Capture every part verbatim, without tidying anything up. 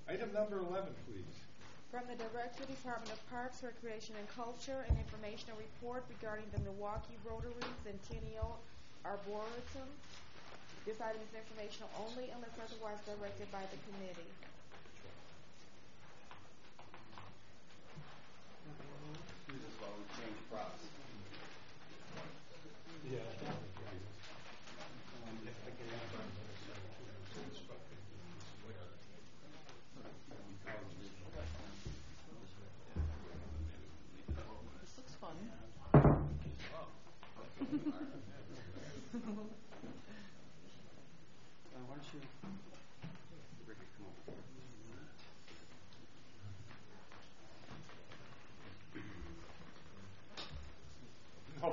Item number eleven, please. From the Director, Department of Parks, Recreation and Culture, an informational report regarding the Milwaukee Rotary Centennial Arboretum. This item is informational only unless otherwise directed by the committee. Excuse us while we change props. Yeah. This looks fun. Uh, why don't you, Rick, come over here. No.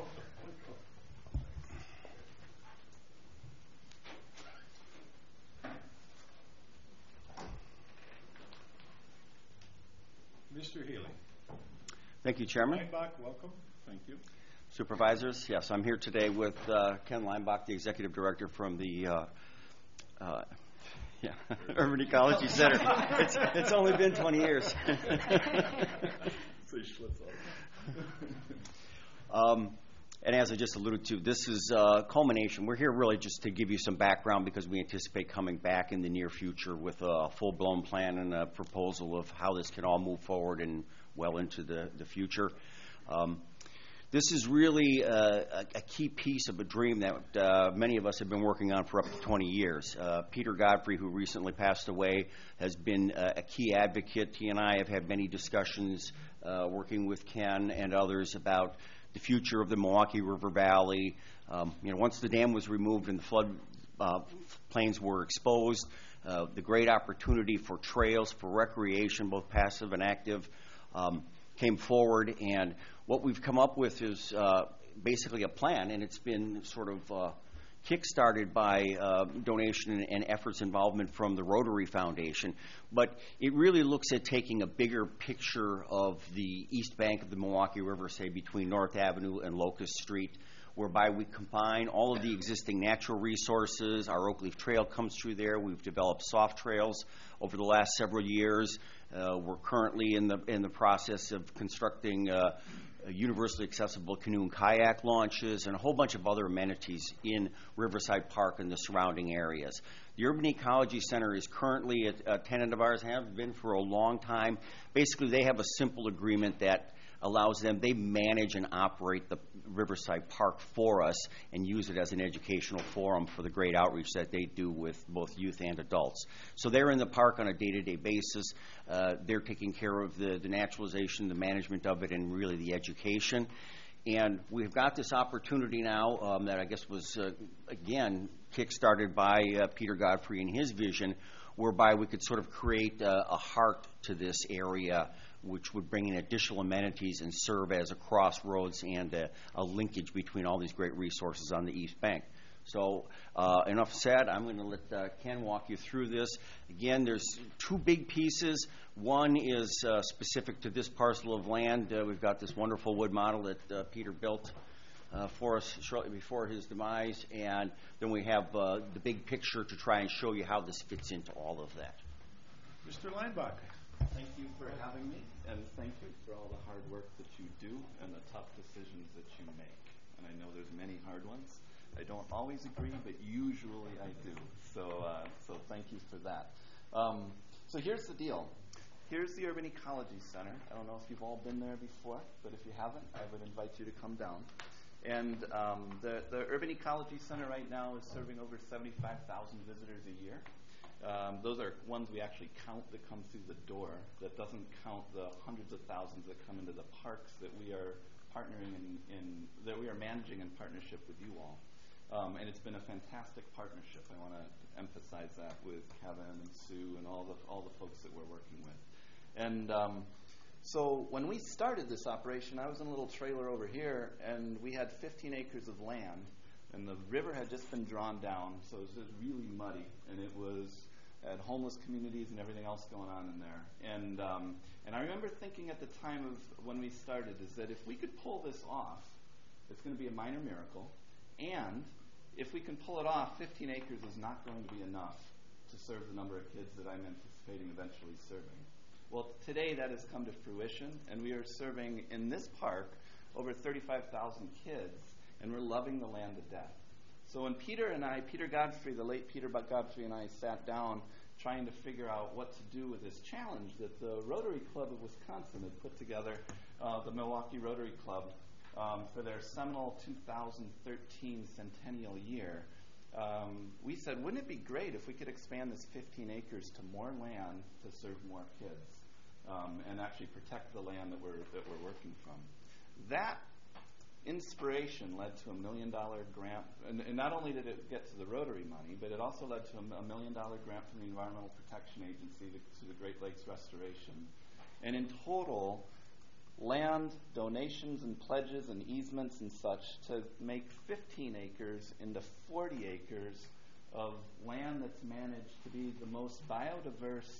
Mister Healy. Thank you, Chairman. Leinbach, welcome. Thank you. Supervisors, yes, I'm here today with uh, Ken Leinbach, the Executive Director from the uh, uh, yeah, Urban Ecology Center. It's, it's only been twenty years. um, and as I just alluded to, this is a culmination. We're here really just to give you some background because we anticipate coming back in the near future with a full-blown plan and a proposal of how this can all move forward and well into the, the future. Um, This is really uh, a, a key piece of a dream that uh, many of us have been working on for up to twenty years. Uh, Peter Godfrey, who recently passed away, has been uh, a key advocate. He and I have had many discussions uh, working with Ken and others about the future of the Milwaukee River Valley. Um, you know, once the dam was removed and the flood uh, plains were exposed, uh, the great opportunity for trails, for recreation, both passive and active, um, came forward, and what we've come up with is uh, basically a plan, and it's been sort of uh, kick-started by uh, donation and, and efforts involvement from the Rotary Foundation. But it really looks at taking a bigger picture of the east bank of the Milwaukee River, say between North Avenue and Locust Street, whereby we combine all of the existing natural resources. Our Oak Leaf Trail comes through there. We've developed soft trails over the last several years. Uh, we're currently in the in the process of constructing uh, universally accessible canoe and kayak launches and a whole bunch of other amenities in Riverside Park and the surrounding areas. The Urban Ecology Center is currently a, a tenant of ours, have been for a long time. Basically, they have a simple agreement that allows them, they manage and operate the Riverside Park for us and use it as an educational forum for the great outreach that they do with both youth and adults. So they're in the park on a day-to-day basis. Uh, they're taking care of the, the naturalization, the management of it, and really the education. And we've got this opportunity now um, that I guess was, uh, again, kick-started by uh, Peter Godfrey and his vision, whereby we could sort of create uh, a heart to this area, which would bring in additional amenities and serve as a crossroads and a, a linkage between all these great resources on the East Bank. So uh, enough said. I'm going to let uh, Ken walk you through this. Again, there's two big pieces. One is uh, specific to this parcel of land. Uh, we've got this wonderful wood model that uh, Peter built uh, for us shortly before his demise. And then we have uh, the big picture to try and show you how this fits into all of that. Mister Leinbach. Thank you for having me, and thank you for all the hard work that you do and the tough decisions that you make. And I know there's many hard ones. I don't always agree, but usually I do. So, uh, so thank you for that. Um, so here's the deal. Here's the Urban Ecology Center. I don't know if you've all been there before, but if you haven't, I would invite you to come down. And um, the, the Urban Ecology Center right now is serving over seventy-five thousand visitors a year. Um, those are ones we actually count that come through the door. That doesn't count the hundreds of thousands that come into the parks that we are partnering in, in that we are managing in partnership with you all. Um, and it's been a fantastic partnership. I want to emphasize that with Kevin and Sue and all the all the folks that we're working with. And um, so when we started this operation, I was in a little trailer over here, and we had fifteen acres of land. And the river had just been drawn down, so it was just really muddy, and it was had homeless communities and everything else going on in there. And um, and I remember thinking at the time of when we started is that if we could pull this off, it's going to be a minor miracle. And if we can pull it off, fifteen acres is not going to be enough to serve the number of kids that I'm anticipating eventually serving. Well, today that has come to fruition, and we are serving in this park over thirty-five thousand kids, and we're loving the land to death. So when Peter and I, Peter Godfrey, the late Peter Godfrey and I sat down trying to figure out what to do with this challenge that the Rotary Club of Wisconsin had put together, uh, the Milwaukee Rotary Club, um, for their seminal two thousand thirteen centennial year, um, we said, wouldn't it be great if we could expand this fifteen acres to more land to serve more kids, um, and actually protect the land that we're, that we're working from. That inspiration led to a million dollar grant, and, and not only did it get to the Rotary money, but it also led to a, a million dollar grant from the Environmental Protection Agency to, to the Great Lakes Restoration. And in total, land donations and pledges and easements and such to make fifteen acres into forty acres of land that's managed to be the most biodiverse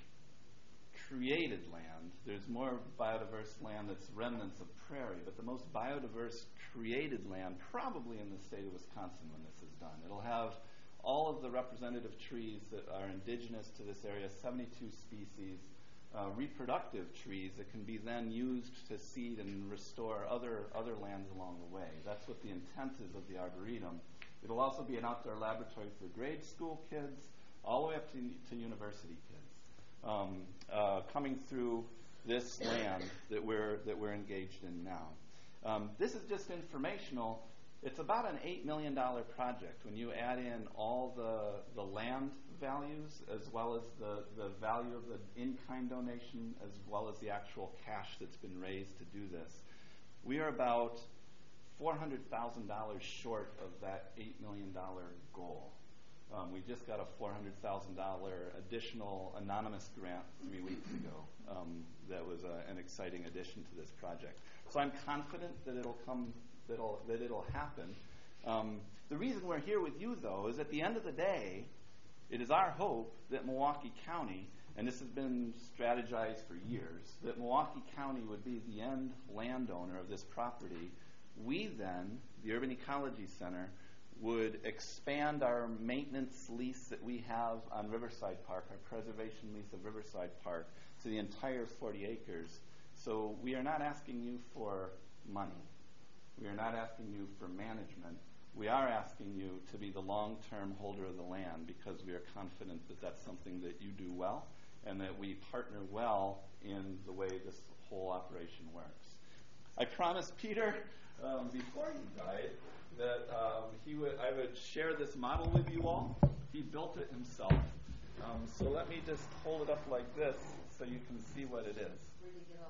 created land. There's more biodiverse land that's remnants of prairie, but the most biodiverse created land probably in the state of Wisconsin when this is done. It'll have all of the representative trees that are indigenous to this area, seventy-two species, uh, reproductive trees that can be then used to seed and restore other, other lands along the way. That's what the intent is of the Arboretum. It'll also be an outdoor laboratory for grade school kids all the way up to, to university kids. Um, uh, coming through this land that we're that we're engaged in now. Um, this is just informational. It's about an eight million dollar project when you add in all the the land values as well as the, the value of the in-kind donation as well as the actual cash that's been raised to do this. We are about four hundred thousand dollars short of that eight million dollar goal. Um, we just got a four hundred thousand dollars additional anonymous grant three weeks ago. Um, that was a, an exciting addition to this project. So I'm confident that it'll come, that it'll, that it'll happen. Um, the reason we're here with you, though, is at the end of the day, it is our hope that Milwaukee County, and this has been strategized for years, that Milwaukee County would be the end landowner of this property. We then, the Urban Ecology Center, would expand our maintenance lease that we have on Riverside Park, our preservation lease of Riverside Park, to the entire forty acres. So we are not asking you for money. We are not asking you for management. We are asking you to be the long-term holder of the land because we are confident that that's something that you do well and that we partner well in the way this whole operation works. I promised Peter um, before he died that um, he would, I would share this model with you all. He built it himself. Um, so let me just hold it up like this so you can see what it is. Where do you get all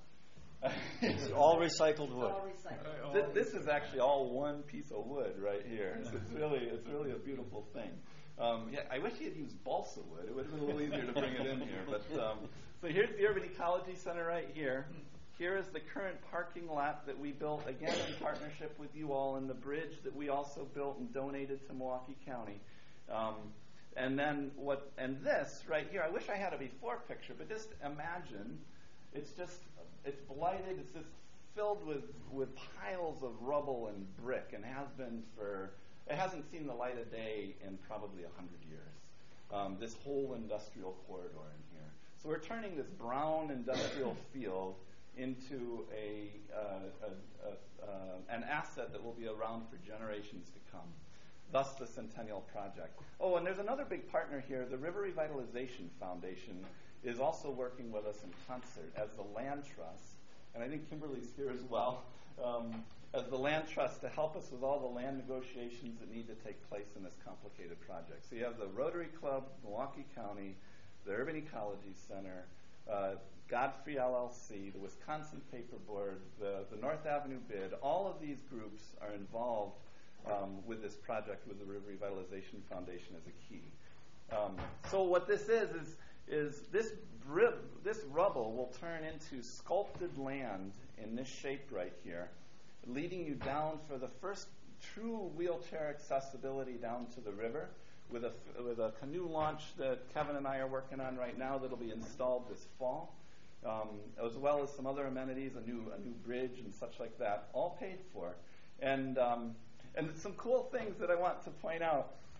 the stuff? It's all recycled wood. All recycled. Th- this is actually all one piece of wood right here. It's, it's really, it's really a beautiful thing. Um, yeah, I wish he had used balsa wood. It would have been a little easier to bring it in here. But um, so here's the Urban Ecology Center right here. Here is the current parking lot that we built, again, in partnership with you all, and the bridge that we also built and donated to Milwaukee County. Um, and then what? And this right here, I wish I had a before picture, but just imagine, it's just, it's blighted, it's just filled with, with piles of rubble and brick, and has been for, it hasn't seen the light of day in probably a hundred years. Um, this whole industrial corridor in here. So we're turning this brown industrial field into a, uh, a, a uh, an asset that will be around for generations to come. Thus the Centennial Project. Oh, and there's another big partner here. The River Revitalization Foundation is also working with us in concert as the land trust, and I think Kimberly's here as well, um, as the land trust to help us with all the land negotiations that need to take place in this complicated project. So you have the Rotary Club, Milwaukee County, the Urban Ecology Center, uh, Godfrey L L C, the Wisconsin Paper Board, the, the North Avenue Bid. All of these groups are involved um, with this project with the River Revitalization Foundation as a key. Um, so what this is, is, is this, rib, this rubble will turn into sculpted land in this shape right here, leading you down for the first true wheelchair accessibility down to the river with a, with a canoe launch that Kevin and I are working on right now that will be installed this fall. Um, as well as some other amenities, a new a new bridge and such like that, all paid for. And um, and some cool things that I want to point out.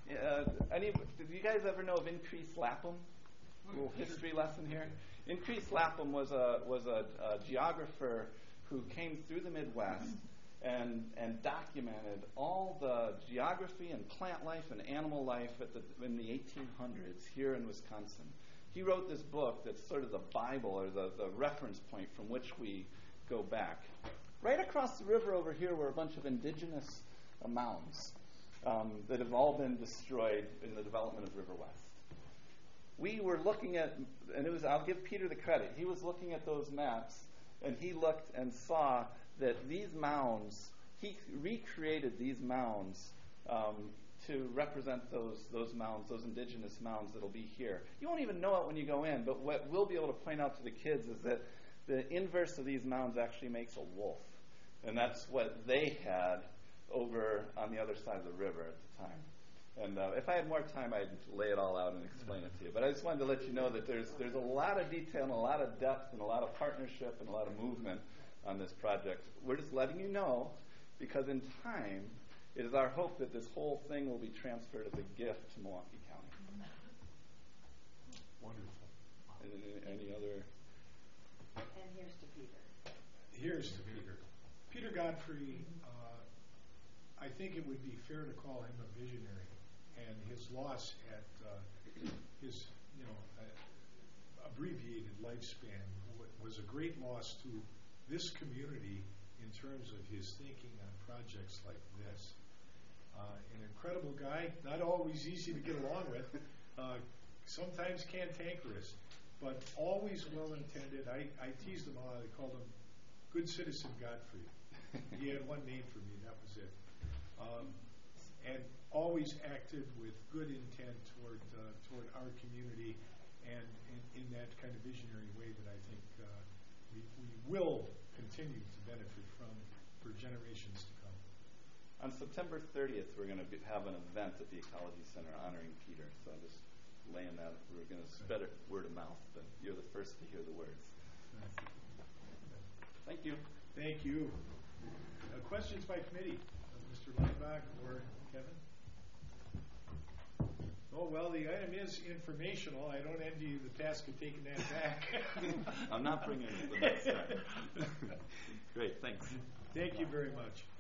Uh, any, did you guys ever know of Increase Lapham? A little history lesson here. Increase Lapham was a was a, a geographer who came through the Midwest and and documented all the geography and plant life and animal life at the, in the eighteen hundreds here in Wisconsin. He wrote this book that's sort of the Bible or the, the reference point from which we go back. Right across the river over here were a bunch of indigenous uh, mounds um, that have all been destroyed in the development of River West. We were looking at, and it was, I'll give Peter the credit, he was looking at those maps, and he looked and saw that these mounds, he recreated these mounds um, to represent those those mounds, those indigenous mounds that'll be here. You won't even know it when you go in, but what we'll be able to point out to the kids is that the inverse of these mounds actually makes a wolf. And that's what they had over on the other side of the river at the time. And uh, if I had more time, I'd lay it all out and explain it to you. But I just wanted to let you know that there's there's a lot of detail and a lot of depth and a lot of partnership and a lot of movement on this project. We're just letting you know because in time, it is our hope that this whole thing will be transferred as a gift to Milwaukee County. Wonderful. Any, any other? And here's to Peter. Here's to Peter. Peter Godfrey, uh, I think it would be fair to call him a visionary, and his loss at uh, his, you know, uh, abbreviated lifespan w- was a great loss to this community in terms of his thinking on projects like this. Uh, an incredible guy, not always easy to get along with, uh, sometimes cantankerous, but always well-intended. I, I teased him a lot. I called him Good Citizen Godfrey. He had one name for me, that was it. Um, and always acted with good intent toward uh, toward our community and in, in that kind of visionary way that I think uh, we, we will continue to benefit from for generations to come. On September thirtieth, we're going to have an event at the Ecology Center honoring Peter. So I'm just laying that. We're going to spread it word of mouth. But you're the first to hear the words. Thank you. Thank you. Uh, questions by committee? Uh, Mister Leinbach or Kevin? Oh, well, the item is informational. I don't envy you the task of taking that back. I'm not bringing it the next time. Great, thanks. Thank you very much.